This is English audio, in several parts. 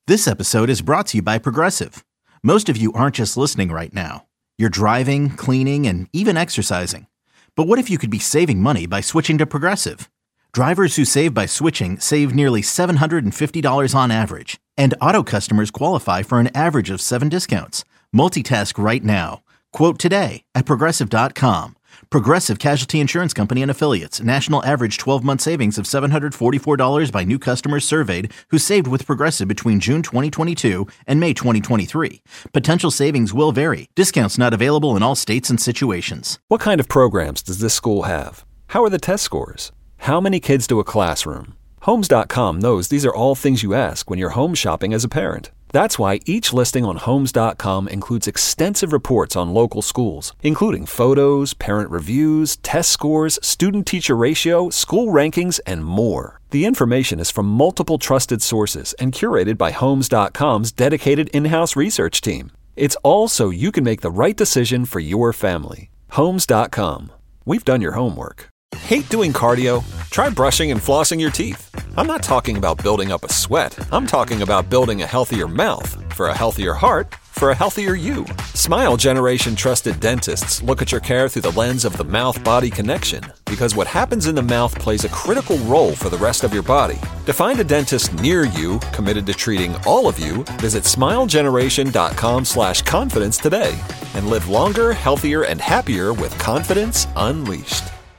This episode is brought to you by Progressive. Most of you aren't just listening right now. You're driving, cleaning, and even exercising. But what if you could be saving money by switching to Progressive? Drivers who save by switching save nearly $750 on average. And auto customers qualify for an average of 7 discounts. Multitask right now. Quote today at Progressive.com. Progressive Casualty Insurance Company and Affiliates. National average 12-month savings of $744 by new customers surveyed who saved with Progressive between June 2022 and May 2023. Potential savings will vary. Discounts not available in all states and situations. What kind of programs does this school have? How are the test scores? How many kids do a classroom? Homes.com knows these are all things you ask when you're home shopping as a parent. That's why each listing on Homes.com includes extensive reports on local schools, including photos, parent reviews, test scores, student-teacher ratio, school rankings, and more. The information is from multiple trusted sources and curated by Homes.com's dedicated in-house research team. It's all so you can make the right decision for your family. Homes.com. We've done your homework. Hate doing cardio? Try brushing and flossing your teeth. I'm not talking about building up a sweat. I'm talking about building a healthier mouth. For a healthier heart, for a healthier you. Smile Generation trusted dentists look at your care through the lens of the mouth-body connection, because what happens in the mouth plays a critical role for the rest of your body. To find a dentist near you committed to treating all of you, visit smilegeneration.com/confidence today and live longer, healthier, and happier with confidence unleashed.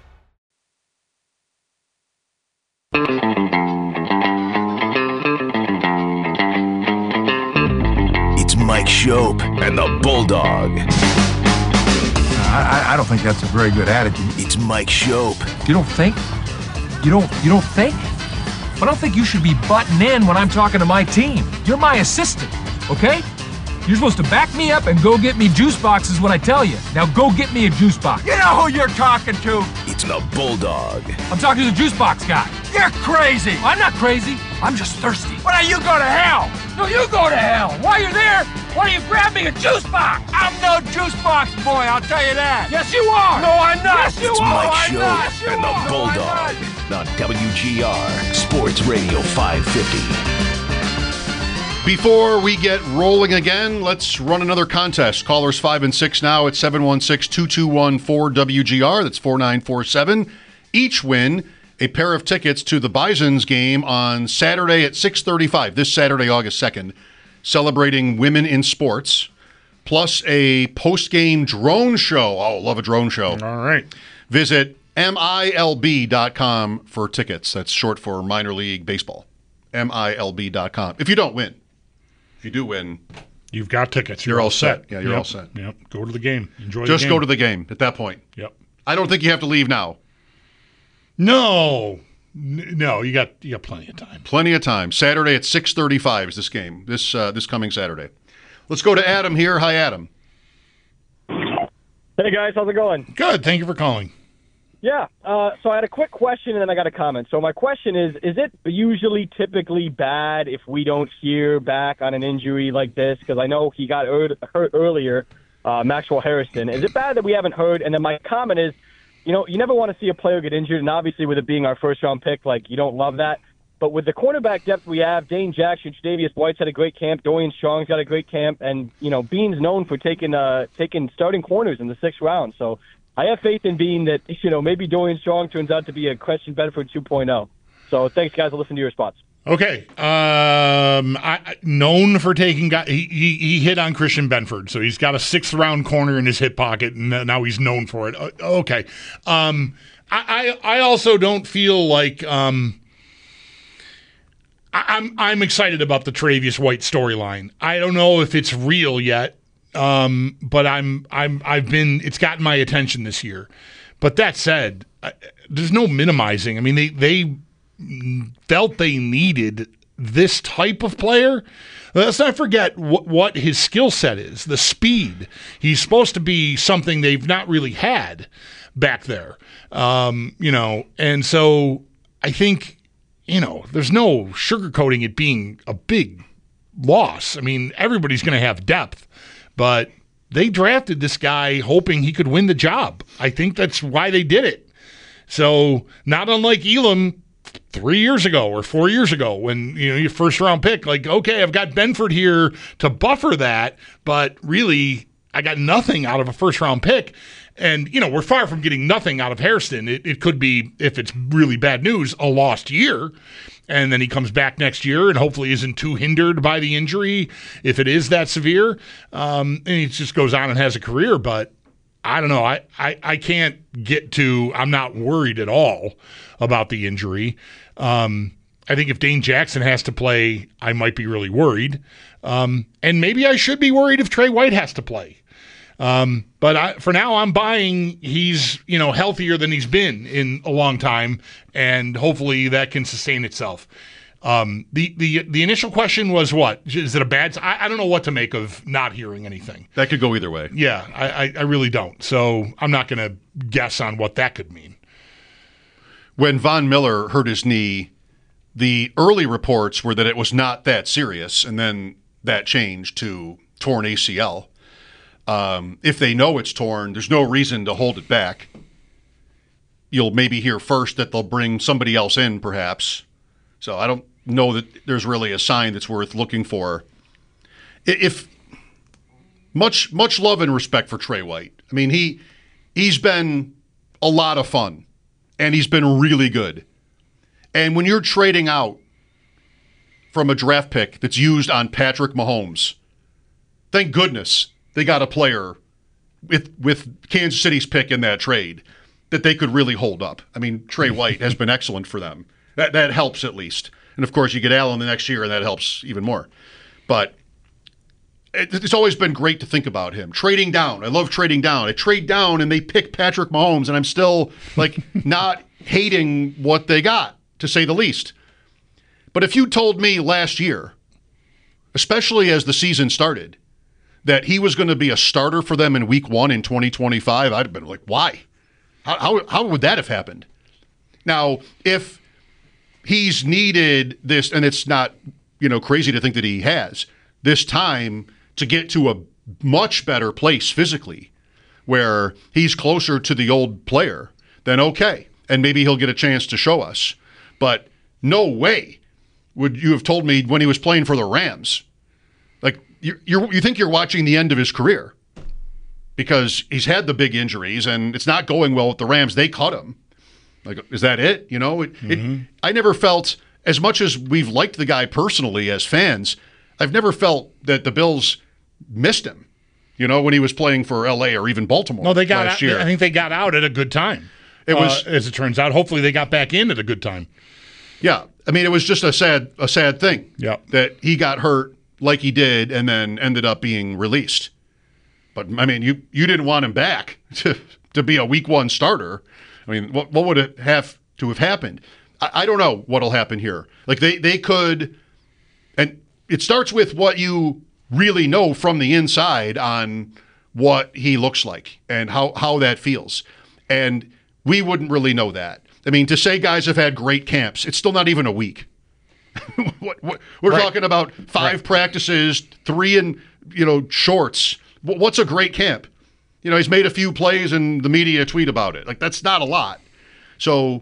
It's Mike Schopp and the Bulldog. I don't think that's a very good attitude. It's Mike Schopp. You don't think? You don't think? I don't think you should be butting in when I'm talking to my team. You're my assistant, okay? You're supposed to back me up and go get me juice boxes when I tell you. Now go get me a juice box. You know who you're talking to. It's the Bulldog. I'm talking to the juice box guy. You're crazy. I'm not crazy. I'm just thirsty. Why don't you go to hell? No, you go to hell. While you're there, why don't you grab me a juice box? I'm no juice box boy, I'll tell you that. Yes, you are. No, I'm not. Yes, you it's are. Mike Schopp and the Bulldog on WGR Sports Radio 550. Before we get rolling again, let's run another contest. Callers 5 and 6 now at 716-221-4WGR. That's 4947. Each win a pair of tickets to the Bisons game on Saturday at 6:35, this Saturday, August 2nd, celebrating women in sports, plus a post-game drone show. Oh, love a drone show. All right. Visit MILB.com for tickets. That's short for minor league baseball. MILB.com. If you don't win. If you do win, you've got tickets. You're all set. Yeah, you're all set. Yep. Go to the game. Enjoy the game. Just go to the game at that point. Yep. I don't think you have to leave now. No, you got plenty of time. Plenty of time. Saturday at 6:35 is this game. This coming Saturday. Let's go to Adam here. Hi, Adam. Hey guys, how's it going? Good. Thank you for calling. Yeah. So I had a quick question and then I got a comment. So my question is it usually typically bad if we don't hear back on an injury like this? Because I know he got hurt earlier, Maxwell Harrison. Is it bad that we haven't heard? And then my comment is, you never want to see a player get injured, and obviously with it being our first-round pick, you don't love that. But with the cornerback depth we have, Dane Jackson, Tre'Davious White's had a great camp, Dorian Strong's got a great camp, and, Bean's known for taking starting corners in the 6th round. So I have faith in Bean that, maybe Dorian Strong turns out to be a Christian Benford 2.0. So thanks, guys. I'll listen to your response. Okay. Known for taking guys. He hit on Christian Benford, so he's got a 6th-round corner in his hip pocket, and now he's known for it. Okay. I also don't feel like I'm excited about the Tre'Davious White storyline. I don't know if it's real yet, but it's gotten my attention this year. But that said, there's no minimizing. I mean, they felt they needed this type of player. Let's not forget what his skill set is, the speed. He's supposed to be something they've not really had back there, and so I think, there's no sugarcoating it being a big loss. I mean, everybody's going to have depth, but they drafted this guy hoping he could win the job. I think that's why they did it. So not unlike Elam, 3 years ago or 4 years ago when, your first round pick, like, okay, I've got Benford here to buffer that, but really I got nothing out of a first round pick. And, we're far from getting nothing out of Hairston. It could be, if it's really bad news, a lost year. And then he comes back next year and hopefully isn't too hindered by the injury if it is that severe. And he just goes on and has a career. But I don't know. I can't get to, I'm not worried at all about the injury. I think if Dane Jackson has to play, I might be really worried. And maybe I should be worried if Trey White has to play. But for now, I'm buying he's, healthier than he's been in a long time, and hopefully that can sustain itself. The initial question was what? Is it a bad? I don't know what to make of not hearing anything. That could go either way. Yeah, I really don't. So I'm not going to guess on what that could mean. When Von Miller hurt his knee, the early reports were that it was not that serious, and then that changed to torn ACL. If they know it's torn, there's no reason to hold it back. You'll maybe hear first that they'll bring somebody else in, perhaps. So I don't know that there's really a sign that's worth looking for. If much love and respect for Trey White. I mean, he's been a lot of fun, and he's been really good. And when you're trading out from a draft pick that's used on Patrick Mahomes, thank goodness they got a player with Kansas City's pick in that trade that they could really hold up. I mean, Trey White has been excellent for them. That helps at least. And, of course, you get Allen the next year, and that helps even more. But it's always been great to think about him. Trading down. I love trading down. I trade down, and they pick Patrick Mahomes, and I'm still, not hating what they got, to say the least. But if you told me last year, especially as the season started, that he was going to be a starter for them in week 1 in 2025, I'd have been like, why? How would that have happened? Now, if he's needed this, and it's not, crazy to think that he has, this time to get to a much better place physically, where he's closer to the old player, then okay. And maybe he'll get a chance to show us. But no way would you have told me when he was playing for the Rams, you think you're watching the end of his career because he's had the big injuries and it's not going well with the Rams. They cut him. Is that it? I never felt, as much as we've liked the guy personally as fans, I've never felt that the Bills missed him, when he was playing for LA or even Baltimore. No, they got last year. I think they got out at a good time. It was, as it turns out. Hopefully they got back in at a good time. Yeah. I mean, it was just a sad thing. Yeah. That he got hurt like he did, and then ended up being released. But, I mean, you didn't want him back to be a week 1 starter. I mean, what would it have to have happened? I don't know what'll happen here. They could, and it starts with what you really know from the inside on what he looks like and how that feels. And we wouldn't really know that. I mean, to say guys have had great camps, it's still not even a week. We're right. Talking about 5 practices, 3 in shorts. What's a great camp? He's made a few plays and the media tweet about it. That's not a lot. So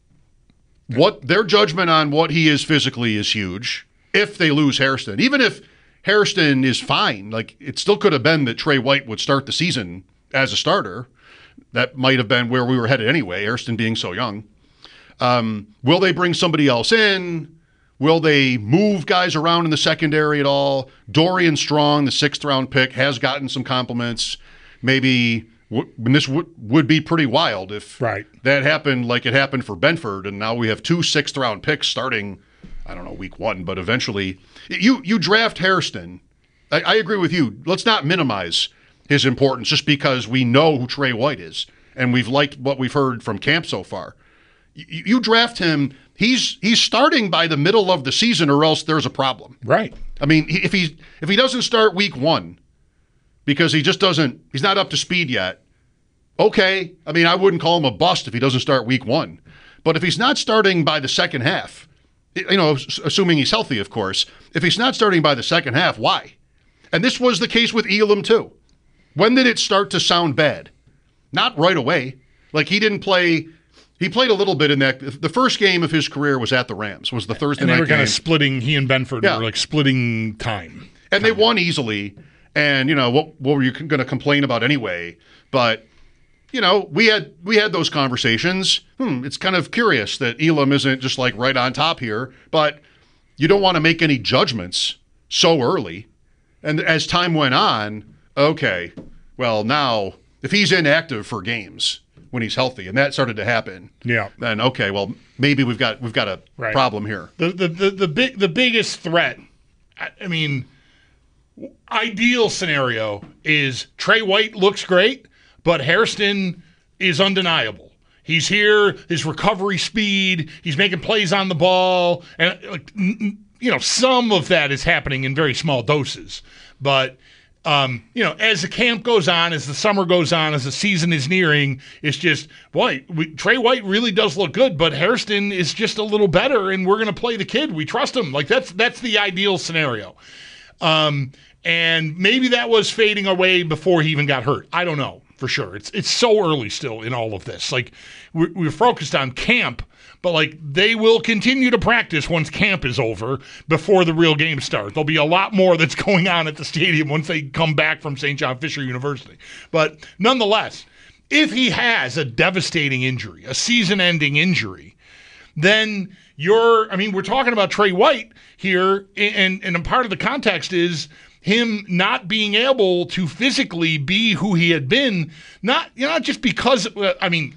what their judgment on what he is physically is huge. If they lose Hairston, even if Hairston is fine, it still could have been that Trey White would start the season as a starter. That might have been where we were headed anyway, Hairston being so young. Will they bring somebody else in? Will they move guys around in the secondary at all? Dorian Strong, the 6th-round pick, has gotten some compliments. Maybe this would be pretty wild if that happened like it happened for Benford, and now we have 2 6th-round picks starting, I don't know, week 1, but eventually. You draft Hairston. I agree with you. Let's not minimize his importance just because we know who Trey White is, and we've liked what we've heard from camp so far. You draft him, he's starting by the middle of the season, or else there's a problem. Right. I mean, if he doesn't start week 1 because he's not up to speed yet, okay. I mean, I wouldn't call him a bust if he doesn't start week 1. But if he's not starting by the second half, assuming he's healthy, of course, if he's not starting by the second half, why? And this was the case with Elam too. When did it start to sound bad? Not right away. He didn't play He played a little bit in that. The first game of his career was at the Rams, was the Thursday and night they were kind game. of splitting, he and Benford were like splitting time. And they won easily. And, what were you going to complain about anyway? But, we had those conversations. It's kind of curious that Elam isn't just like right on top here. But you don't want to make any judgments so early. And as time went on, okay, well, now if he's inactive for games when he's healthy, and that started to happen, then okay, well, maybe we've got a problem here. The biggest threat, I mean, ideal scenario is Trey White looks great, but Hairston is undeniable. He's here, his recovery speed, he's making plays on the ball, and some of that is happening in very small doses. But as the camp goes on, as the summer goes on, as the season is nearing, it's just, Trey White really does look good, but Hairston is just a little better, and we're going to play the kid. We trust him. Like that's the ideal scenario. And maybe that was fading away before he even got hurt. I don't know for sure. It's so early still in all of this. Like we're focused on camp, but they will continue to practice once camp is over before the real game starts. There'll be a lot more that's going on at the stadium once they come back from St. John Fisher University. But nonetheless, if he has a devastating injury, a season-ending injury, then we're talking about Trey White here, and a part of the context is him not being able to physically be who he had been, not just because of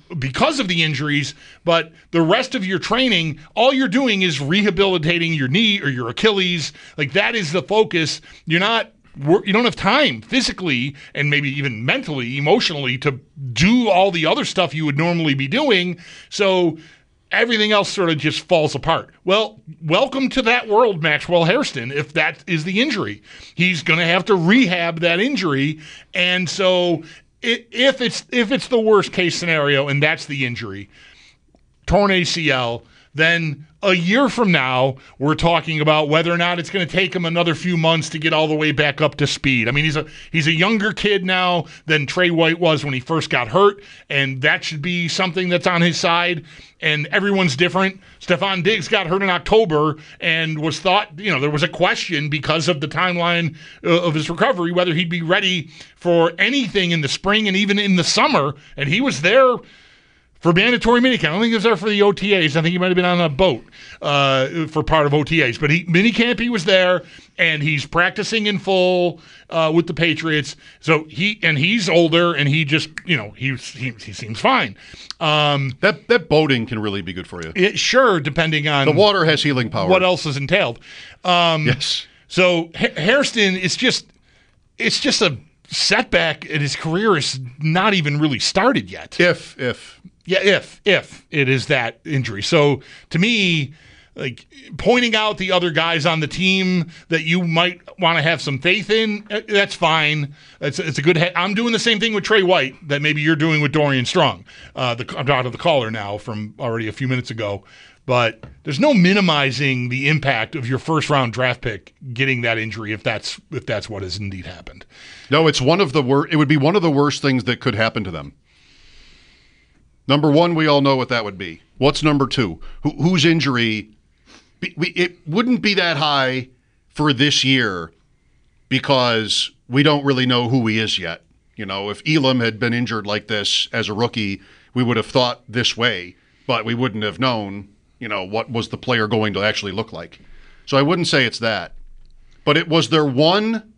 the injuries, but the rest of your training, all you're doing is rehabilitating your knee or your Achilles. Like that is the focus. You don't have time physically and maybe even mentally, emotionally to do all the other stuff you would normally be doing. So everything else sort of just falls apart. Well, welcome to that world, Maxwell Hairston, if that is the injury. He's going to have to rehab that injury. And so if it's the worst case scenario and that's the injury, torn ACL, then a year from now, we're talking about whether or not it's going to take him another few months to get all the way back up to speed. I mean, he's a younger kid now than Trey White was when he first got hurt, and that should be something that's on his side. And everyone's different. Stephon Diggs got hurt in October and was thought, there was a question because of the timeline of his recovery, whether he'd be ready for anything in the spring and even in the summer. And he was there for mandatory minicamp. I don't think he was there for the OTAs. I think he might have been on a boat for part of OTAs. But minicamp, he was there, and he's practicing in full with the Patriots. So he's older, and he just, he seems fine. That boating can really be good for you. Sure, depending on the water has healing power. What else is entailed? Yes. So Hairston, it's just a setback, and his career is not even really started yet. If it is that injury. So to me, pointing out the other guys on the team that you might want to have some faith in, that's fine. It's a good I'm doing the same thing with Trey White that maybe you're doing with Dorian Strong. I'm talking to the caller now from already a few minutes ago. But there's no minimizing the impact of your first round draft pick getting that injury if that's what has indeed happened. No, it's one of the worst. It would be one of the worst things that could happen to them. Number one, we all know what that would be. What's number two? Whose injury? It wouldn't be that high for this year because we don't really know who he is yet. If Elam had been injured like this as a rookie, we would have thought this way, but we wouldn't have known, what was the player going to actually look like. So I wouldn't say it's that. But it was their one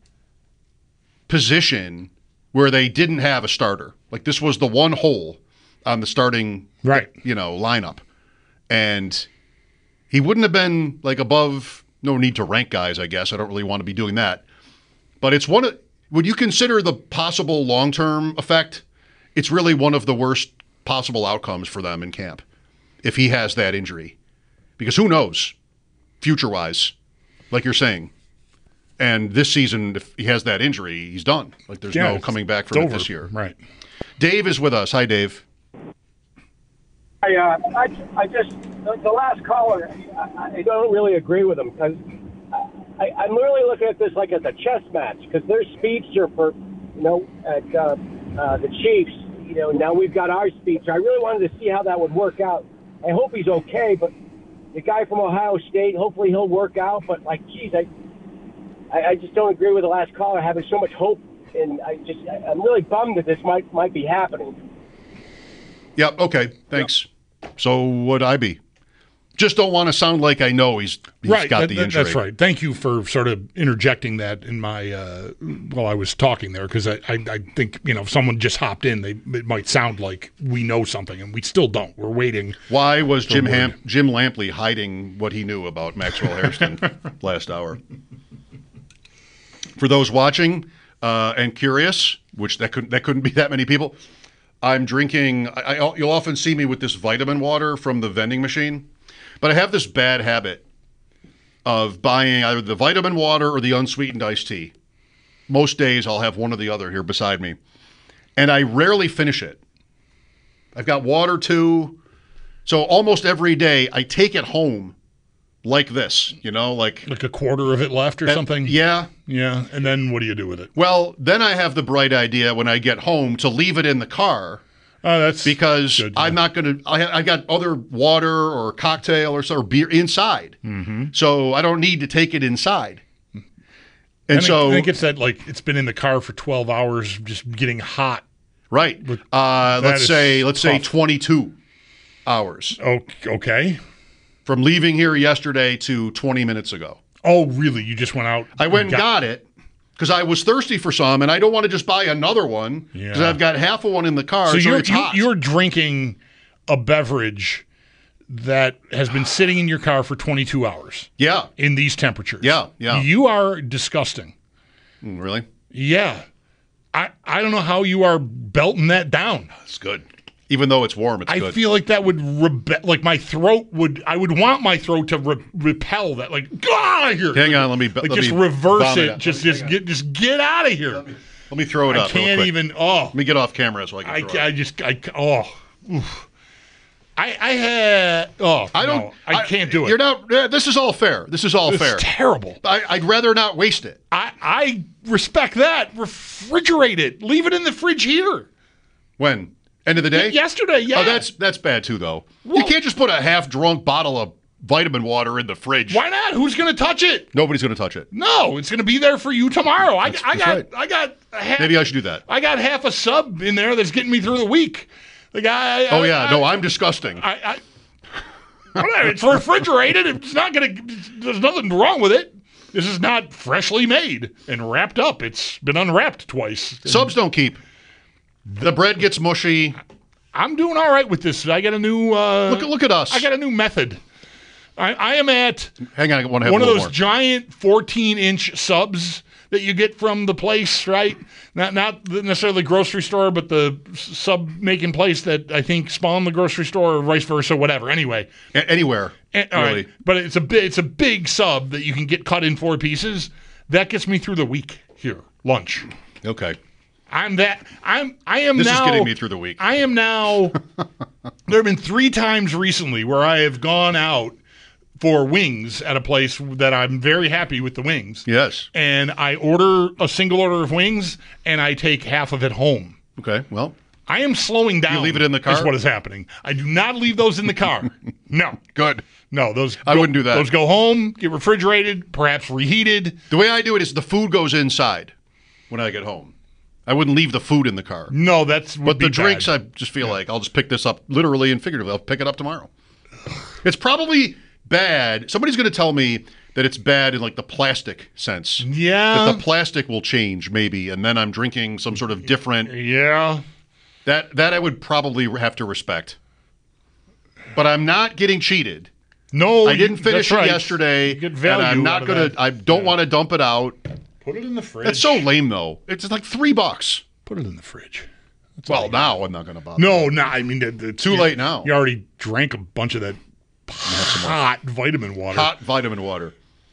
position where they didn't have a starter. Like this was the one hole on the starting lineup. And he wouldn't have been above, no need to rank guys, I guess. I don't really want to be doing that. But it's would you consider the possible long-term effect? It's really one of the worst possible outcomes for them in camp if he has that injury. Because who knows, future-wise, like you're saying. And this season, if he has that injury, he's done. There's no coming back from it this year. Right. Dave is with us. Hi, Dave. I just, the last caller, I don't really agree with him because I'm really looking at this like as a chess match because their speedster for, at the Chiefs, now we've got our speech. I really wanted to see how that would work out. I hope he's okay, but the guy from Ohio State, hopefully he'll work out. But, geez, I just don't agree with the last caller having so much hope, and I'm really bummed that this might be happening. Yep, okay, thanks. So would I be? Just don't want to sound like I know he's right, got the injury. That's right. Thank you for sort of interjecting that in my while I was talking there, because I think if someone just hopped in, it might sound like we know something, and we still don't. We're waiting. Why was Jim Lampley hiding what he knew about Maxwell Hairston last hour? For those watching and curious, which that couldn't be that many people, I'm drinking. You'll often see me with this vitamin water from the vending machine. But I have this bad habit of buying either the vitamin water or the unsweetened iced tea. Most days I'll have one or the other here beside me. And I rarely finish it. I've got water too. So almost every day I take it home like this, like a quarter of it left or something? Yeah. Yeah. And then what do you do with it? Well, then I have the bright idea when I get home to leave it in the car. That's because good, yeah. I'm not going to. I got other water or cocktail or beer inside, so I don't need to take it inside. And I think it's that it's been in the car for 12 hours, just getting hot. Right. Let's say 22 hours. Okay. From leaving here yesterday to 20 minutes ago. Oh, really? You just went out? I went and got it. Because I was thirsty for some, and I don't want to just buy another one because I've got half of one in the car. So it's hot. You're drinking a beverage that has been sitting in your car for 22 hours. Yeah. In these temperatures. Yeah. You are disgusting. Really? Yeah. I don't know how you are belting that down. It's good. Even though it's warm, it's good. I feel like that would my throat would. I would want my throat to repel that. Get out of here! Hang on, let me just reverse it. Just get out of here. Let me throw it up. I can't even. Oh, let me get off camera so I can. I can't do it. You're not. This is all fair. This is all fair. It's terrible. I'd rather not waste it. I respect that. Refrigerate it. Leave it in the fridge here. When? End of the day? Yesterday, yeah. Oh, that's bad too, though. You can't just put a half-drunk bottle of vitamin water in the fridge. Why not? Who's going to touch it? Nobody's going to touch it. No, it's going to be there for you tomorrow. I got maybe I should do that. I got half a sub in there that's getting me through the week. I'm disgusting. It's refrigerated. It's not going to. There's nothing wrong with it. This is not freshly made and wrapped up. It's been unwrapped twice. Subs don't keep. The bread gets mushy. I'm doing all right with this. I got a new look at us. I got a new method. I am at hang on, I want to have one of those more. giant 14-inch subs that you get from the place, right? Not necessarily the grocery store, but the sub making place that I think spawned the grocery store or vice versa, whatever. Anyway, anywhere. All right, but it's a big sub that you can get cut in 4 pieces. That gets me through the week here. Lunch. Okay. I am this now. Is getting me through the week. I am now. There have been 3 times recently where I have gone out for wings at a place that I'm very happy with the wings. Yes. And I order a single order of wings, and I take half of it home. Okay. Well, I am slowing down. You leave it in the car? Is what is happening. I do not leave those in the car. No. Good. No, I wouldn't do that. Those go home, get refrigerated, perhaps reheated. The way I do it is the food goes inside when I get home. I wouldn't leave the food in the car. No, but the drinks, I just feel like I'll just pick this up literally and figuratively. I'll pick it up tomorrow. It's probably bad. Somebody's going to tell me that it's bad in the plastic sense. Yeah. That the plastic will change maybe, and then I'm drinking some sort of different. Yeah. That I would probably have to respect. But I'm not getting cheated. No, I didn't finish it yesterday. You get value and I'm not going to. I don't want to dump it out. Put it in the fridge. That's so lame, though. It's like $3. Put it in the fridge. Now I'm not going to bother. No, I mean, too late now. You already drank a bunch of that hot vitamin water. Hot vitamin water.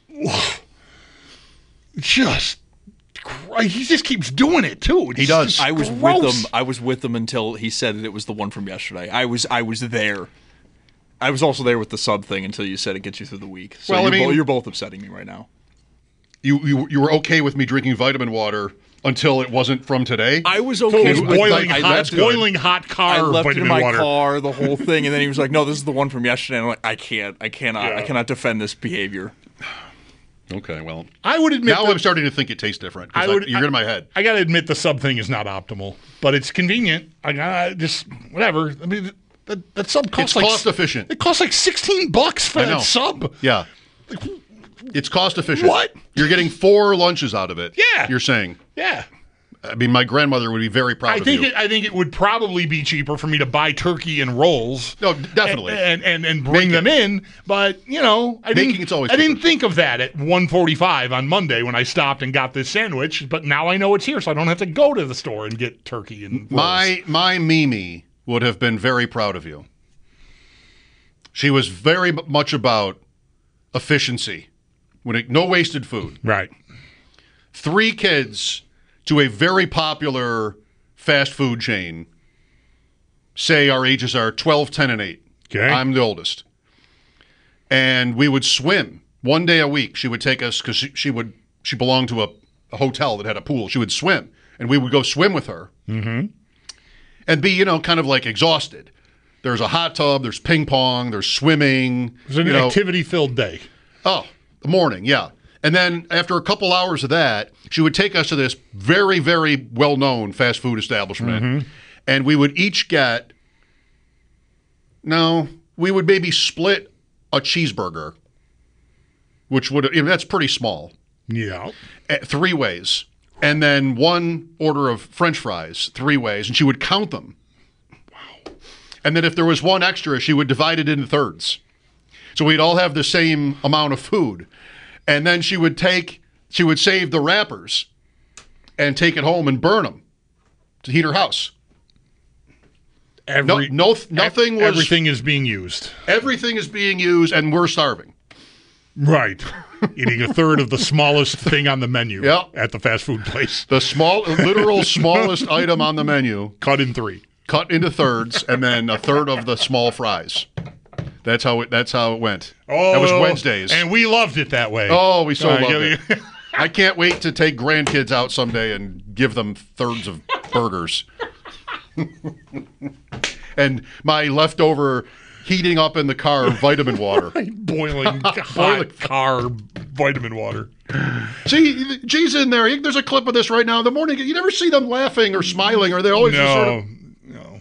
He just keeps doing it too. He does. I was with him. I was with him until he said it was the one from yesterday. I was there. I was also there with the sub thing until you said it gets you through the week. So you're both upsetting me right now. You were okay with me drinking vitamin water until it wasn't from today. I was So okay. it was with boiling I hot, left it- boiling hot car I left it in vitamin my water. car, the whole thing, and then he was like, "No, this is the one from yesterday." And I'm like, "I cannot defend this behavior." Okay, well, I would admit now that- I'm starting to think it tastes different. You're in my head. I gotta admit the sub thing is not optimal, but it's convenient. I gotta just whatever. I mean, that sub costs It's cost efficient. It costs like $16 for I know. that sub. Yeah. It's cost efficient. What? You're getting 4 lunches out of it. Yeah. You're saying. Yeah. I mean, my grandmother would be very proud of you. I think it would probably be cheaper for me to buy turkey and rolls. No, definitely. And bring them in, but I didn't think of that at 1:45 on Monday when I stopped and got this sandwich. But now I know it's here, so I don't have to go to the store and get turkey and rolls. My Mimi would have been very proud of you. She was very much about efficiency. No wasted food. Right. 3 kids to a very popular fast food chain. Say our ages are 12, 10, and 8. Okay. I'm the oldest. And we would swim 1 day a week. She would take us because she belonged to a hotel that had a pool. She would swim, and we would go swim with her. Mm-hmm. And be, kind of like exhausted. There's a hot tub, there's ping pong, there's swimming. It was an activity-filled day. Oh, the morning, yeah. And then after a couple hours of that, she would take us to this very, very well-known fast food establishment. And we would each we would maybe split a cheeseburger, which would, that's pretty small. Yeah. 3 ways. And then 1 order of French fries, 3 ways, and she would count them. Wow. And then if there was 1 extra, she would divide it into thirds. So we'd all have the same amount of food. And then she would save the wrappers and take it home and burn them to heat her house. Everything is being used. Everything is being used, and we're starving. Right. Eating a third of the smallest thing on the menu at the fast food place. The literal smallest item on the menu. Cut in 3. Cut into thirds, and then a third of the small fries. That's how it went. Oh, that was Wednesdays. And we loved it that way. Oh, we so loved it. I can't wait to take grandkids out someday and give them thirds of burgers. And my leftover heating up in the car vitamin water. Boiling hot car vitamin water. G's in there. There's a clip of this right now in the morning. You never see them laughing or smiling, or they always just sort of... No.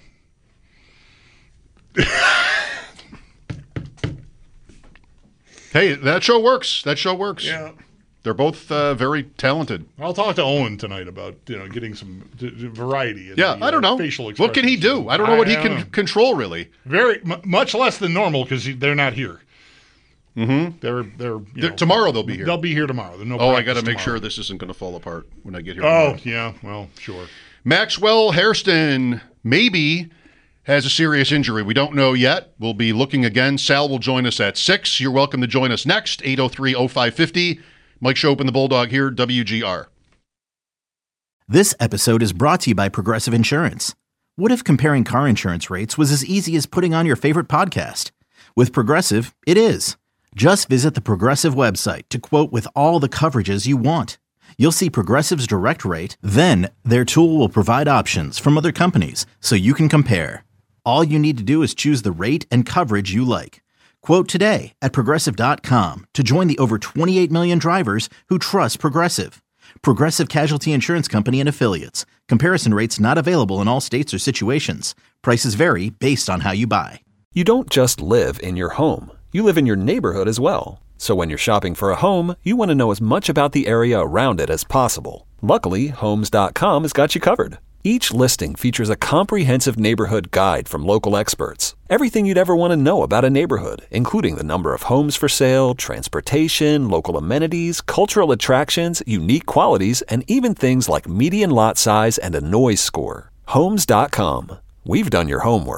Hey, that show works. Yeah. They're both very talented. I'll talk to Owen tonight about getting some variety. In I don't know. Facial what can he do? I don't know what he can control really. Very much less than normal because they're not here. Mm-hmm. They're tomorrow they'll be here. They'll be here tomorrow. I got to make sure this isn't going to fall apart when I get here. Oh yeah, well sure. Maxwell Hairston maybe has a serious injury. We don't know yet. We'll be looking again. Sal will join us at 6. You're welcome to join us next, 803-0550. Mike Shope and the Bulldog here, WGR. This episode is brought to you by Progressive Insurance. What if comparing car insurance rates was as easy as putting on your favorite podcast? With Progressive, it is. Just visit the Progressive website to quote with all the coverages you want. You'll see Progressive's direct rate, then their tool will provide options from other companies so you can compare. All you need to do is choose the rate and coverage you like. Quote today at Progressive.com to join the over 28 million drivers who trust Progressive. Progressive Casualty Insurance Company and Affiliates. Comparison rates not available in all states or situations. Prices vary based on how you buy. You don't just live in your home. You live in your neighborhood as well. So when you're shopping for a home, you want to know as much about the area around it as possible. Luckily, Homes.com has got you covered. Each listing features a comprehensive neighborhood guide from local experts. Everything you'd ever want to know about a neighborhood, including the number of homes for sale, transportation, local amenities, cultural attractions, unique qualities, and even things like median lot size and a noise score. Homes.com. We've done your homework.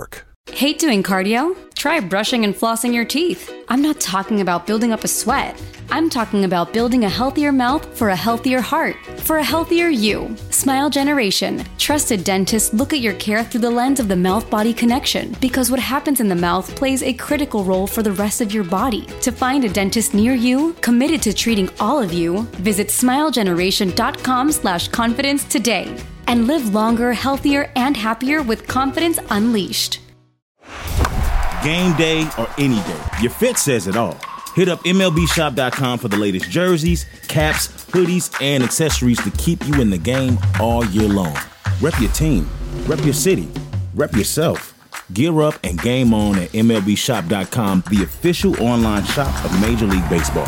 Hate doing cardio? Try brushing and flossing your teeth. I'm not talking about building up a sweat. I'm talking about building a healthier mouth for a healthier heart, for a healthier you. Smile Generation. Trusted dentists look at your care through the lens of the mouth-body connection, because what happens in the mouth plays a critical role for the rest of your body. To find a dentist near you, committed to treating all of you, visit smilegeneration.com/confidence today and live longer, healthier, and happier with confidence unleashed. Game day or any day, your fit says it all. Hit up MLBshop.com for the latest jerseys, caps, hoodies, and accessories to keep you in the game all year long. Rep your team, rep your city, rep yourself. Gear up and game on at MLBshop.com, the official online shop of Major League Baseball.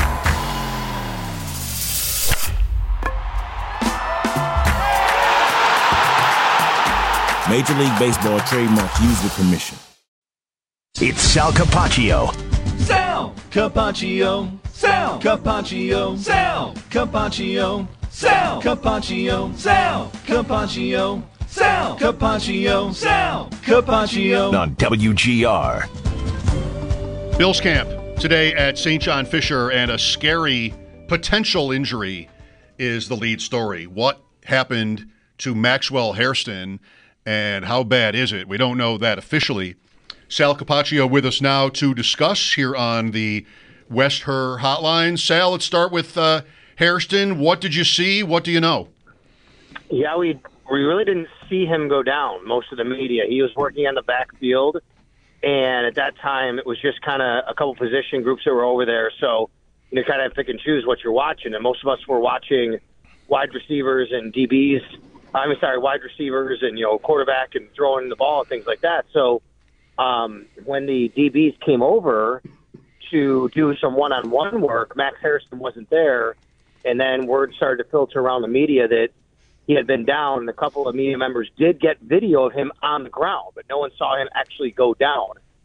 Major League Baseball trademarks used with permission. It's Sal Capaccio. Sal Capaccio. Sal Capaccio. Sal Capaccio. Sal Capaccio. Sal Capaccio. Sal Capaccio. Sal Capaccio. On WGR. Bills camp today at St. John Fisher, and a scary potential injury is the lead story. What happened to Maxwell Hairston, and how bad is it? We don't know that officially. Sal Capaccio with us now to discuss here on the West Her Hotline. Sal, let's start with Hairston. What did you see? What do you know? Yeah, we really didn't see him go down, most of the media. He was working on the backfield, and at that time it was just kind of a couple position groups that were over there. So you kind of pick and choose what you're watching, and most of us were watching wide receivers and DBs. Wide receivers and, quarterback and throwing the ball and things like that. So when the DBs came over to do some one-on-one work, Max Hairston wasn't there, and then word started to filter around the media that he had been down, and a couple of media members did get video of him on the ground, but no one saw him actually go down.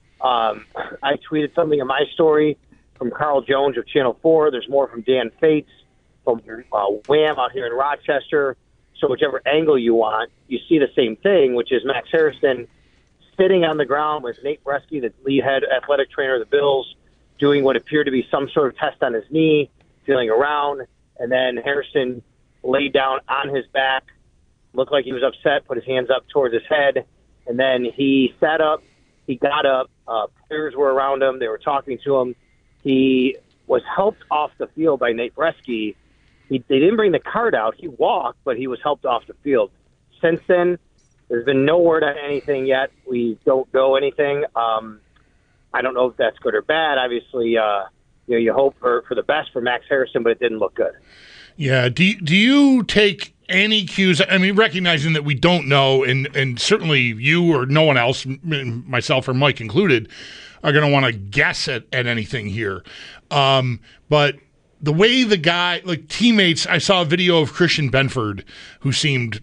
I tweeted something in my story from Carl Jones of Channel 4. There's more from Dan Fates, from Wham out here in Rochester. So whichever angle you want, you see the same thing, which is Max Hairston sitting on the ground with Nate Bresky, the lead head athletic trainer of the Bills, doing what appeared to be some sort of test on his knee, feeling around, and then Hairston laid down on his back, looked like he was upset, put his hands up towards his head, and then he sat up, he got up, players were around him, they were talking to him. He was helped off the field by Nate Bresky. They didn't bring the cart out. He walked, but he was helped off the field. Since then, there's been no word on anything yet. We don't know anything. I don't know if that's good or bad. Obviously, you hope for the best for Max Hairston, but it didn't look good. Yeah. Do you take any cues? I mean, recognizing that we don't know, and certainly you or no one else, myself or Mike included, are going to want to guess at anything here. But the way the guy, like teammates, I saw a video of Christian Benford who seemed,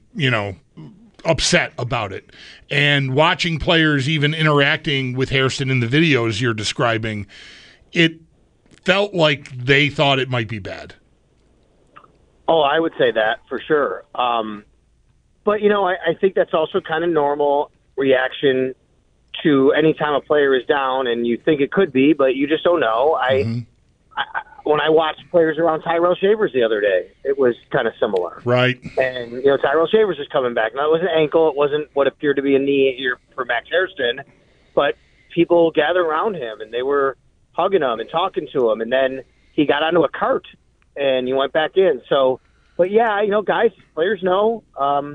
upset about it. And watching players even interacting with Hairston in the videos you're describing, it felt like they thought it might be bad. Oh, I would say that for sure. But, I think that's also kind of normal reaction to any time a player is down, and you think it could be, but you just don't know. When I watched players around Tyrell Shavers the other day, it was kind of similar. Right. And, Tyrell Shavers is coming back. Now, it was an ankle. It wasn't what appeared to be a knee here for Max Hairston, but people gathered around him, and they were hugging him and talking to him. And then he got onto a cart, and he went back in. So, but, yeah, guys, players know.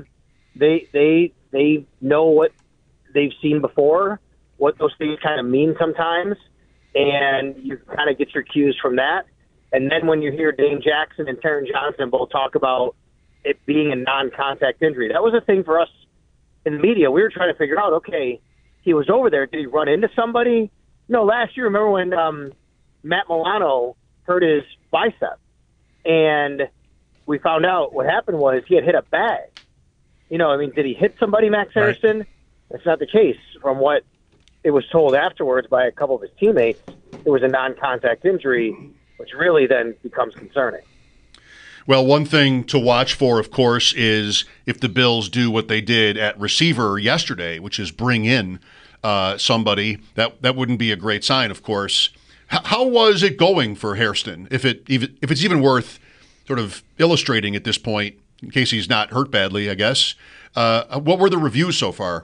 They know what they've seen before, what those things kind of mean sometimes, and you kind of get your cues from that. And then when you hear Dane Jackson and Taron Johnson both talk about it being a non-contact injury, that was a thing for us in the media. We were trying to figure out, okay, he was over there. Did he run into somebody? No, last year, remember when Matt Milano hurt his bicep? And we found out what happened was he had hit a bag. Did he hit somebody, Max Hairston? Right. That's not the case. From what it was told afterwards by a couple of his teammates, it was a non-contact injury, which really then becomes concerning. Well, one thing to watch for, of course, is if the Bills do what they did at receiver yesterday, which is bring in somebody, that wouldn't be a great sign, of course. How was it going for Hairston? If it's even worth sort of illustrating at this point, in case he's not hurt badly, I guess. What were the reviews so far?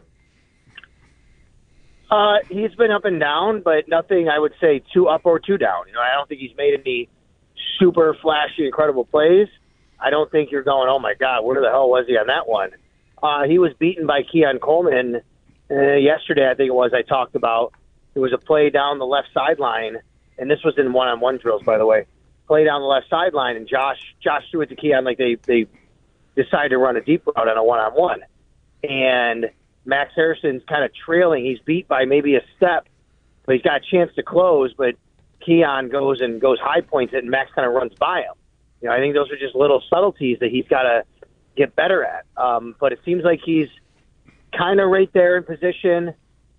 He's been up and down, but nothing I would say too up or too down. I don't think he's made any super flashy, incredible plays. I don't think you're going, oh my God, where the hell was he on that one? He was beaten by Keon Coleman yesterday. I think it was. I talked about there was a play down the left sideline, and this was in one-on-one drills, by the way. Play down the left sideline, and Josh threw it to Keon like they decided to run a deep route on a one-on-one, and Max Hairston's kind of trailing. He's beat by maybe a step, but he's got a chance to close, but Keon goes high points it, and Max kind of runs by him. I think those are just little subtleties that he's got to get better at. But it seems like he's kind of right there in position,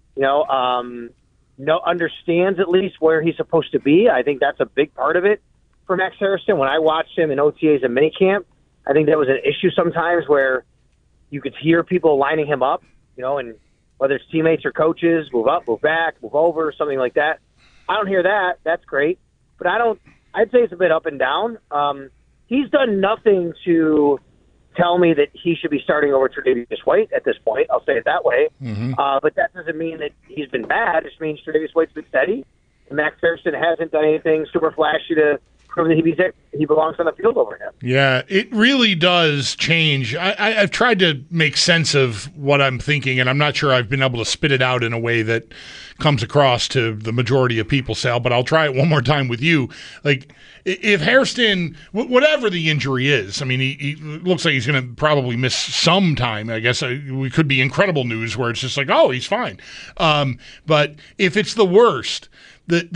understands at least where he's supposed to be. I think that's a big part of it for Max Hairston. When I watched him in OTAs and minicamp, I think that was an issue sometimes where you could hear people lining him up, and whether it's teammates or coaches, move up, move back, move over, something like that. I don't hear that. That's great. But I'd say it's a bit up and down. He's done nothing to tell me that he should be starting over Tre'Davious White at this point. I'll say it that way. Mm-hmm. But that doesn't mean that he's been bad. It just means Tre'Davious White's been steady. And Max Hairston hasn't done anything super flashy to prove that he belongs on the field over him. Yeah, it really does change. I've tried to make sense of what I'm thinking, and I'm not sure I've been able to spit it out in a way that comes across to the majority of people, Sal, but I'll try it one more time with you. Like, if Hairston, whatever the injury is, I mean, he looks like he's going to probably miss some time. I guess we could be incredible news where it's just like, oh, he's fine. But if it's the worst, the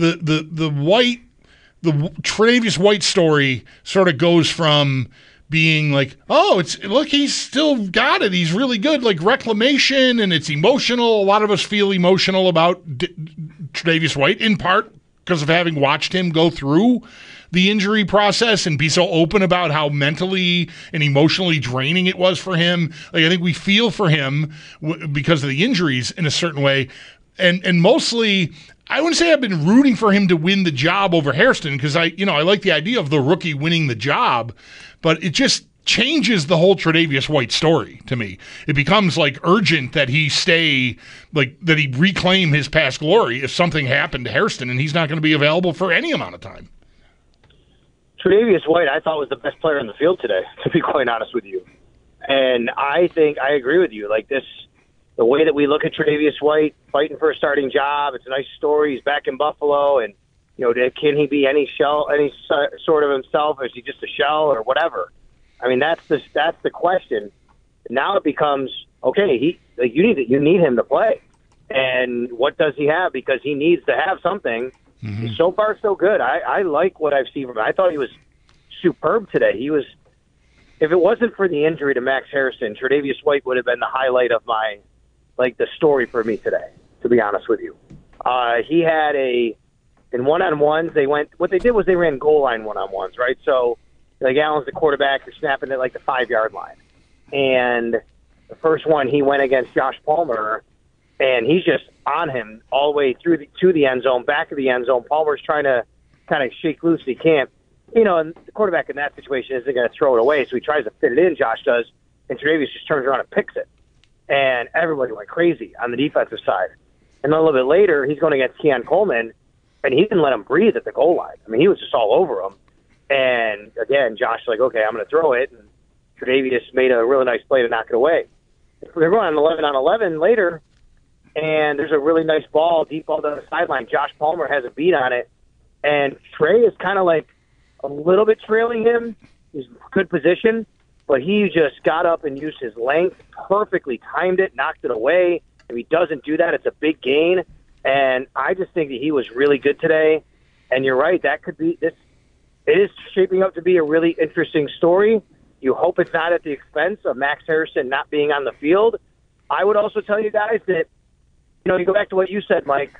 Tre'Davious White story sort of goes from being like, oh, he's still got it. He's really good, like reclamation, and it's emotional. A lot of us feel emotional about Tre'Davious White, in part because of having watched him go through the injury process and be so open about how mentally and emotionally draining it was for him. Like, I think we feel for him because of the injuries in a certain way. And mostly, I wouldn't say I've been rooting for him to win the job over Hairston because I like the idea of the rookie winning the job, but it just changes the whole Tre'Davious White story to me. It becomes like urgent that he that he reclaim his past glory if something happened to Hairston and he's not going to be available for any amount of time. Tre'Davious White, I thought, was the best player on the field today, to be quite honest with you. And I think I agree with you. Like this, the way that we look at Tre'Davious White fighting for a starting job, it's a nice story. He's back in Buffalo, and can he be any sort of himself, or is he just a shell, or whatever? I mean, that's the question. Now it becomes okay. You need him to play, and what does he have? Because he needs to have something. Mm-hmm. So far, so good. I like what I've seen from him. I thought he was superb today. He was. If it wasn't for the injury to Max Hairston, Tre'Davious White would have been the highlight of the story for me today, to be honest with you. He had in one-on-ones, what they did was they ran goal line one-on-ones, right? So, like, Allen's the quarterback, you're snapping at, like, the 5-yard line. And the first one, he went against Josh Palmer, and he's just on him all the way through to the end zone, back of the end zone. Palmer's trying to kind of shake loose. He can't. And the quarterback in that situation isn't going to throw it away, so he tries to fit it in, Josh does, and Tre'Davious just turns around and picks it. And everybody went crazy on the defensive side. And then a little bit later, he's going against Keon Coleman, and he didn't let him breathe at the goal line. I mean, he was just all over him. And, again, Josh like, okay, I'm going to throw it. And Tre'Davious made a really nice play to knock it away. They're going on 11-on-11 later, and there's a really nice ball, deep ball down the sideline. Josh Palmer has a beat on it, and Trey is kind of like a little bit trailing him. He's in good position, but he just got up and used his length, perfectly timed it, knocked it away. If he doesn't do that, it's a big gain. And I just think that he was really good today. And you're right, that could be this. It is shaping up to be a really interesting story. You hope it's not at the expense of Max Hairston not being on the field. I would also tell you guys that, you go back to what you said, Mike.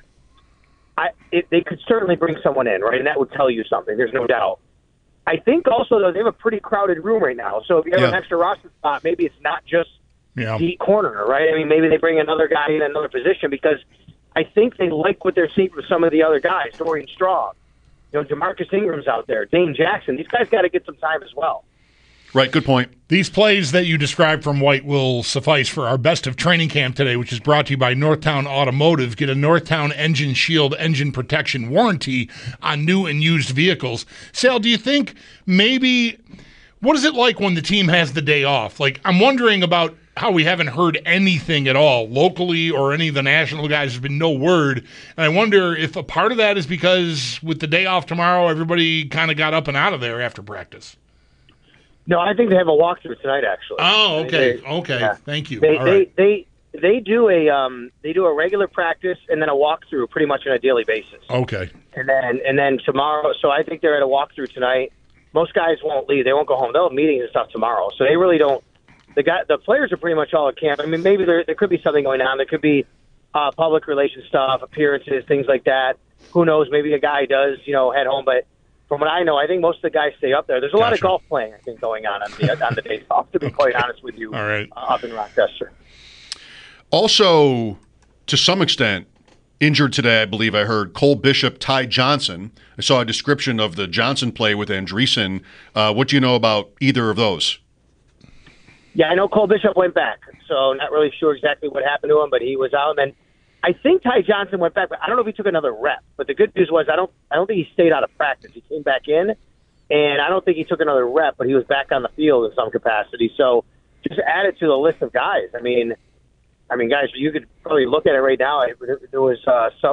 They could certainly bring someone in, right? And that would tell you something. There's no doubt. I think also, though, they have a pretty crowded room right now. So if you have an extra roster spot, maybe it's not just deep corner, right? I mean, maybe they bring another guy in another position because I think they like what they're seeing from some of the other guys. Dorian Strong, DeMarcus Ingram's out there, Dane Jackson. These guys got to get some time as well. Right, good point. These plays that you described from White will suffice for our best of training camp today, which is brought to you by Northtown Automotive. Get a Northtown Engine Shield engine protection warranty on new and used vehicles. Sal, do you think maybe what is it like when the team has the day off? Like, I'm wondering about how we haven't heard anything at all locally or any of the national guys. There's been no word. And I wonder if a part of that is because with the day off tomorrow, everybody kind of got up and out of there after practice. No, I think they have a walkthrough tonight. Actually. Oh, okay, Yeah. Thank you. They do a regular practice and then a walkthrough pretty much on a daily basis. Okay. And then tomorrow. So I think they're at a walkthrough tonight. Most guys won't leave. They won't go home. They'll have meetings and stuff tomorrow. So they really don't. The players are pretty much all at camp. I mean, maybe there could be something going on. There could be public relations stuff, appearances, things like that. Who knows? Maybe a guy does, head home, but. From what I know, I think most of the guys stay up there. There's a lot of golf playing, I think, going on the days off, to be quite honest with you, all right. Up in Rochester. Also, to some extent, injured today, I believe I heard Cole Bishop, Ty Johnson. I saw a description of the Johnson play with Andreessen. What do you know about either of those? Yeah, I know Cole Bishop went back, so not really sure exactly what happened to him, but he was out. And then I think Ty Johnson went back, but I don't know if he took another rep. But the good news was I don't think he stayed out of practice. He came back in, and I don't think he took another rep, but he was back on the field in some capacity. So just add it to the list of guys. I mean, guys, you could probably look at it right now. There was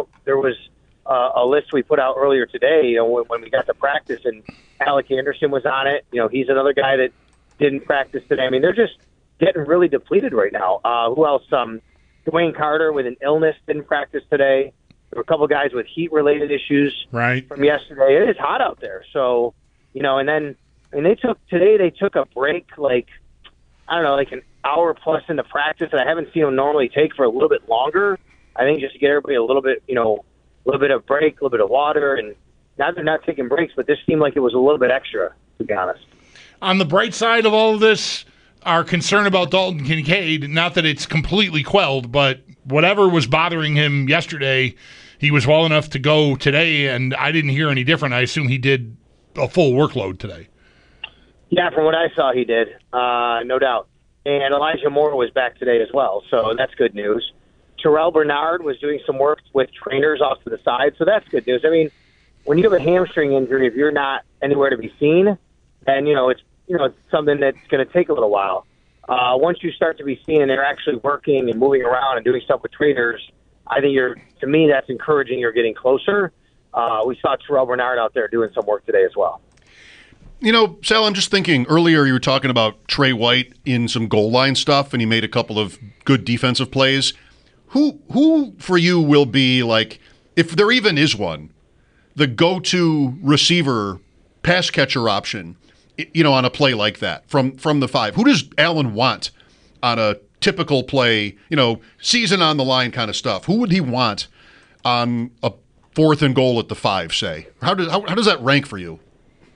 a list we put out earlier today. When we got to practice, and Alec Anderson was on it. He's another guy that didn't practice today. I mean, they're just getting really depleted right now. Who else? Dwayne Carter with an illness didn't practice today. There were a couple guys with heat-related issues from yesterday. It is hot out there, so and they took a break, like an hour plus into practice, and I haven't seen them normally take for a little bit longer. I think just to get everybody a little bit of break, a little bit of water, and now they're not taking breaks, but this seemed like it was a little bit extra, to be honest. On the bright side of all of this, our concern about Dalton Kincaid, not that it's completely quelled, but whatever was bothering him yesterday, he was well enough to go today, and I didn't hear any different. I assume he did a full workload today. Yeah, from what I saw, he did, no doubt. And Elijah Moore was back today as well, so that's good news. Terrell Bernard was doing some work with trainers off to the side, so that's good news. I mean, when you have a hamstring injury, if you're not anywhere to be seen, then, it's something that's going to take a little while. Once you start to be seen and they're actually working and moving around and doing stuff with trainers, I think to me, that's encouraging. You're getting closer. We saw Terrell Bernard out there doing some work today as well. Sal, I'm just thinking earlier you were talking about Trey White in some goal line stuff, and he made a couple of good defensive plays. Who for you will be, like, if there even is one, the go-to receiver pass catcher option, on a play like that from the five? Who does Allen want on a typical play, season on the line kind of stuff? Who would he want on a 4th and goal at the 5, say? How does that rank for you?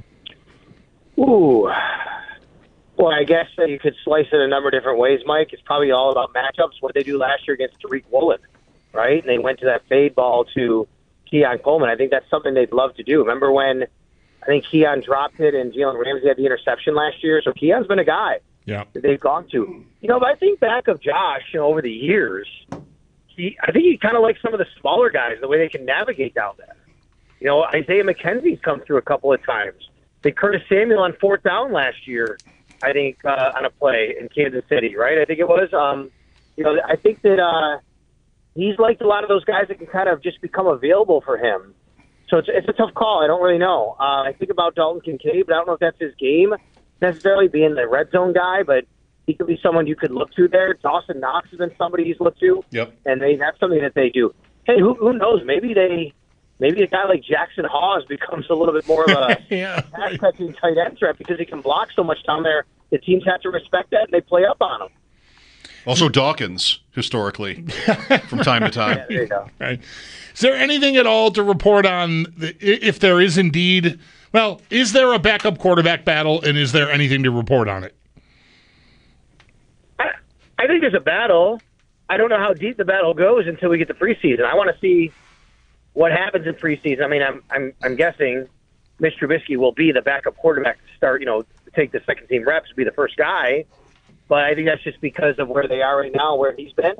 Ooh. Well, I guess you could slice it a number of different ways, Mike. It's probably all about matchups, what they do last year against Tariq Woolen, right? And they went to that fade ball to Keon Coleman. I think that's something they'd love to do. Remember when I think Keon dropped it and Jalen Ramsey had the interception last year? So Keon's been a guy that they've gone to. But I think back of Josh, over the years, I think he kind of likes some of the smaller guys, the way they can navigate down there. Isaiah McKenzie's come through a couple of times. They Curtis Samuel on 4th down last year, I think, on a play in Kansas City, right? I think it was. I think that he's liked a lot of those guys that can kind of just become available for him. So it's a tough call. I don't really know. I think about Dalton Kincaid, but I don't know if that's his game necessarily, being the red zone guy, but he could be someone you could look to there. Dawson Knox has been somebody he's looked to. Yep. And that's something that they do. Hey, who knows? Maybe a guy like Jackson Hawes becomes a little bit more of a pass-catching tight end threat because he can block so much down there. The teams have to respect that, and they play up on him. Also Dawkins, historically, from time to time. Yeah, there you go. Right. Is there anything at all to report on if there is indeed – well, is there a backup quarterback battle, and is there anything to report on it? I think there's a battle. I don't know how deep the battle goes until we get to preseason. I want to see what happens in preseason. I mean, I'm guessing Mitch Trubisky will be the backup quarterback to start, take the second team reps, be the first guy. But I think that's just because of where they are right now, where he's been.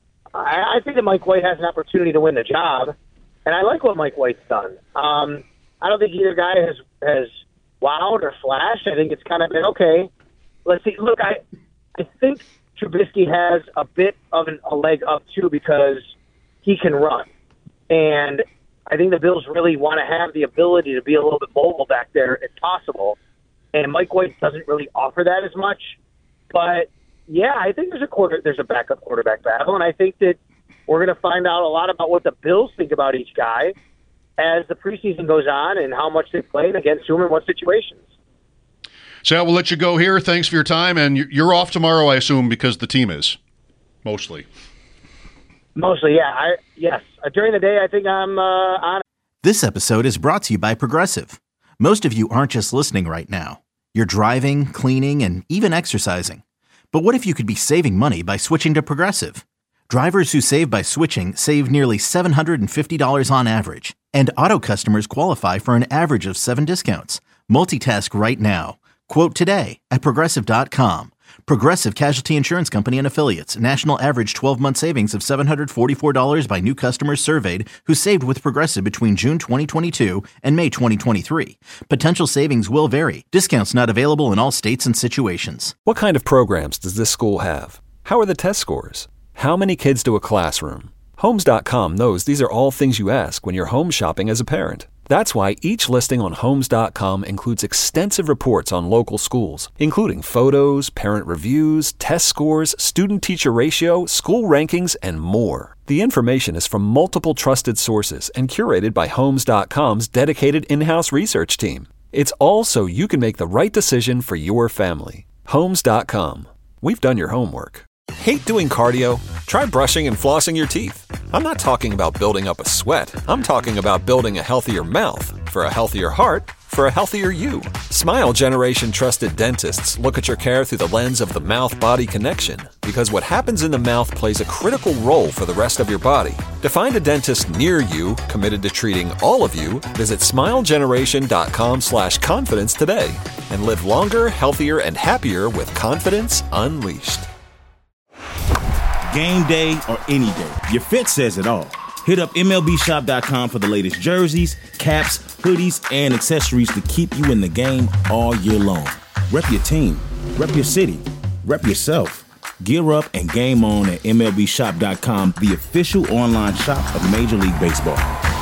I think that Mike White has an opportunity to win the job, and I like what Mike White's done. I don't think either guy has wowed or flashed. I think it's kind of been okay. Let's see. Look, I think Trubisky has a bit of a leg up, too, because he can run. And I think the Bills really want to have the ability to be a little bit mobile back there if possible. And Mike White doesn't really offer that as much. But, yeah, I think there's a backup quarterback battle, and I think that we're going to find out a lot about what the Bills think about each guy as the preseason goes on and how much they play against whom in what situations. Sal, we'll let you go here. Thanks for your time. And you're off tomorrow, I assume, because the team is. Mostly. Mostly, yeah. Yes. During the day, I think I'm on. This episode is brought to you by Progressive. Most of you aren't just listening right now. You're driving, cleaning, and even exercising. But what if you could be saving money by switching to Progressive? Drivers who save by switching save nearly $750 on average. And auto customers qualify for an average of 7 discounts. Multitask right now. Quote today at Progressive.com. Progressive Casualty Insurance Company and Affiliates. National average 12-month savings of $744 by new customers surveyed who saved with Progressive between June 2022 and May 2023. Potential savings will vary. Discounts not available in all states and situations. What kind of programs does this school have? How are the test scores? How many kids do a classroom? Homes.com knows these are all things you ask when you're home shopping as a parent. That's why each listing on Homes.com includes extensive reports on local schools, including photos, parent reviews, test scores, student-teacher ratio, school rankings, and more. The information is from multiple trusted sources and curated by Homes.com's dedicated in-house research team. It's all so you can make the right decision for your family. Homes.com. We've done your homework. Hate doing cardio? Try brushing and flossing your teeth. I'm not talking about building up a sweat. I'm talking about building a healthier mouth for a healthier heart for a healthier you. Smile Generation trusted dentists look at your care through the lens of the mouth-body connection, because what happens in the mouth plays a critical role for the rest of your body. To find a dentist near you committed to treating all of you, visit smilegeneration.com/confidence today and live longer, healthier, and happier with confidence unleashed. Game day or any day, your fit says it all. Hit up MLBshop.com for the latest jerseys, caps, hoodies, and accessories to keep you in the game all year long. Rep your team, rep your city, rep yourself. Gear up and game on at MLBshop.com, the official online shop of Major League Baseball.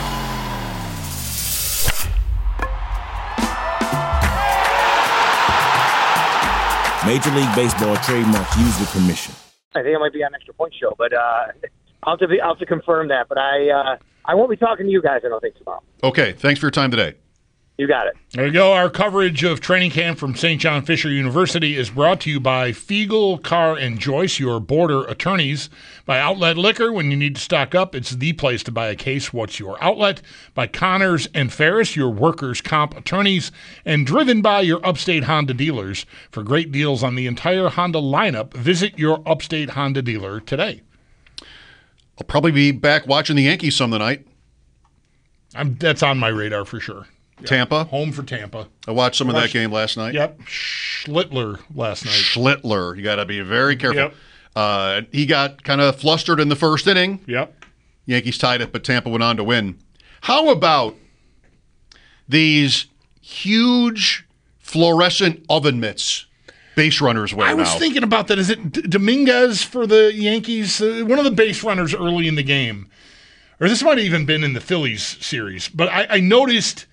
Major League Baseball trademarks used with permission. I think I might be on Extra Point Show, but I'll have to confirm that. But I won't be talking to you guys, I don't think, tomorrow. Okay, thanks for your time today. You got it. There you go. Our coverage of training camp from St. John Fisher University is brought to you by Fiegel, Carr, and Joyce, your border attorneys. By Outlet Liquor, when you need to stock up, it's the place to buy a case. What's your outlet? By Connors and Ferris, your workers' comp attorneys. And driven by your Upstate Honda dealers. For great deals on the entire Honda lineup, visit your Upstate Honda dealer today. I'll probably be back watching the Yankees some tonight. That's on my radar for sure. Yep. Tampa. Home for Tampa. I watched some of that game last night. Yep. Schlittler last night. Schlittler. You got to be very careful. Yep. He got kind of flustered in the first inning. Yep. Yankees tied it, but Tampa went on to win. How about these huge fluorescent oven mitts base runners wear now? I was thinking about that. Is it Dominguez for the Yankees? One of the base runners early in the game. Or this might have even been in the Phillies series. But I noticed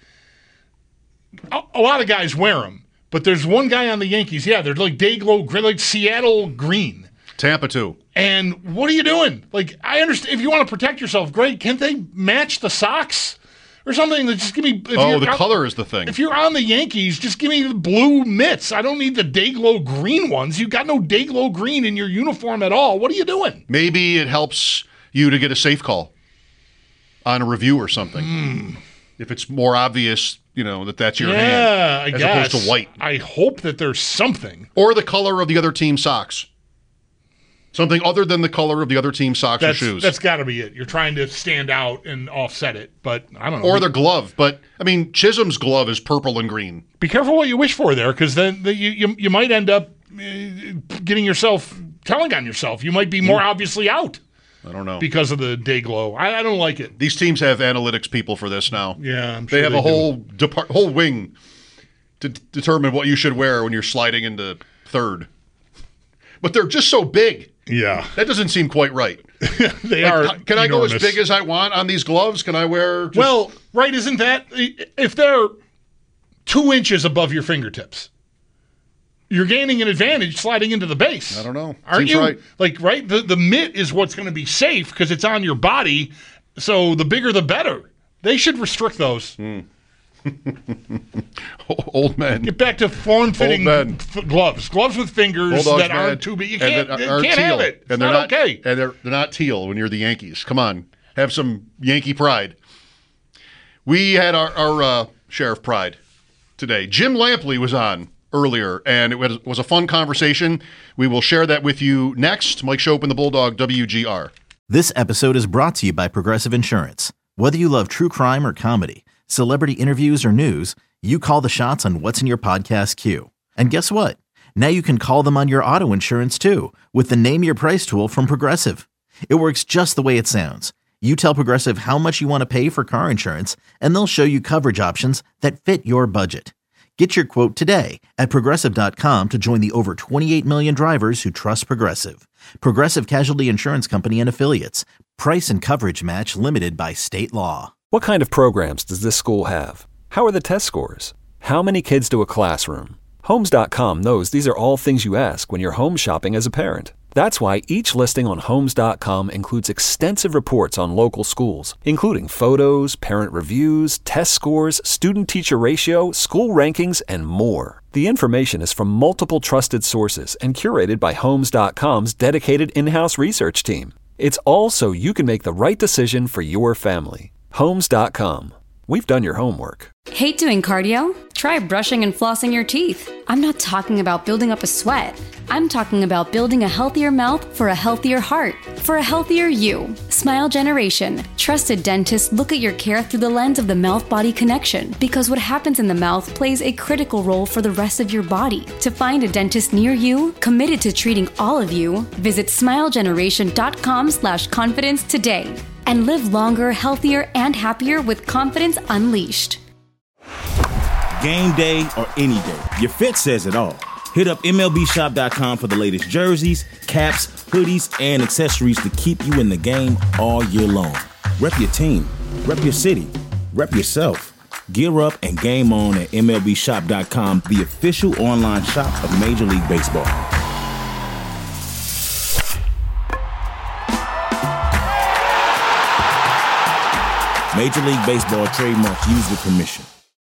a lot of guys wear them. But there's one guy on the Yankees. Yeah, they're like Dayglow green, like Seattle green. Tampa, too. And what are you doing? Like, I understand. If you want to protect yourself, great. Can't they match the socks? Or something that just give me... color is the thing. If you're on the Yankees, just give me the blue mitts. I don't need the Dayglow green ones. You got no Dayglow green in your uniform at all. What are you doing? Maybe it helps you to get a safe call on a review or something. If it's more obvious, that's your hand. As opposed to white. I hope that there's something. Or the color of the other team's socks. Something other than the color of the other team's socks or shoes. That's got to be it. You're trying to stand out and offset it, but I don't know. Or their glove. But, I mean, Chisholm's glove is purple and green. Be careful what you wish for there, because then you might end up getting yourself, telling on yourself. You might be more obviously out. I don't know. Because of the day glow. I don't like it. These teams have analytics people for this now. Yeah, I'm sure they have a whole wing to determine what you should wear when you're sliding into third. But they're just so big. Yeah. That doesn't seem quite right. They are Can I enormous. go as big as I want on these gloves? Can I wear just... Well, right, isn't that... If they're 2 inches above your fingertips, you're gaining an advantage sliding into the base. I don't know. Aren't Seems you? right. Like, right? The mitt is what's going to be safe because it's on your body, so the bigger the better. They should restrict those. Old men. Get back to form-fitting gloves. Gloves with fingers that aren't too big. You can't have it. It's not okay. And they're not teal when you're the Yankees. Come on. Have some Yankee pride. We had our share of pride today. Jim Lampley was on earlier, and it was a fun conversation. We will share that with you next. Mike Schopp and the Bulldog, WGR. This episode is brought to you by Progressive Insurance. Whether you love true crime or comedy, celebrity interviews or news, you call the shots on what's in your podcast queue. And guess what? Now you can call them on your auto insurance too with the Name Your Price tool from Progressive. It works just the way it sounds. You tell Progressive how much you want to pay for car insurance, and they'll show you coverage options that fit your budget. Get your quote today at Progressive.com to join the over 28 million drivers who trust Progressive. Progressive Casualty Insurance Company and Affiliates. Price and coverage match limited by state law. What kind of programs does this school have? How are the test scores? How many kids do a classroom? Homes.com knows these are all things you ask when you're home shopping as a parent. That's why each listing on Homes.com includes extensive reports on local schools, including photos, parent reviews, test scores, student-teacher ratio, school rankings, and more. The information is from multiple trusted sources and curated by Homes.com's dedicated in-house research team. It's all so you can make the right decision for your family. Homes.com. We've done your homework. Hate doing cardio? Try brushing and flossing your teeth. I'm not talking about building up a sweat. I'm talking about building a healthier mouth for a healthier heart, for a healthier you. Smile Generation. Trusted dentists look at your care through the lens of the mouth-body connection because what happens in the mouth plays a critical role for the rest of your body. To find a dentist near you, committed to treating all of you, visit smilegeneration.com/confidence today. And live longer, healthier, and happier with confidence unleashed. Game day or any day, your fit says it all. Hit up MLBshop.com for the latest jerseys, caps, hoodies, and accessories to keep you in the game all year long. Rep your team, rep your city, rep yourself. Gear up and game on at MLBshop.com, the official online shop of Major League Baseball. Major League Baseball trademarks used with permission.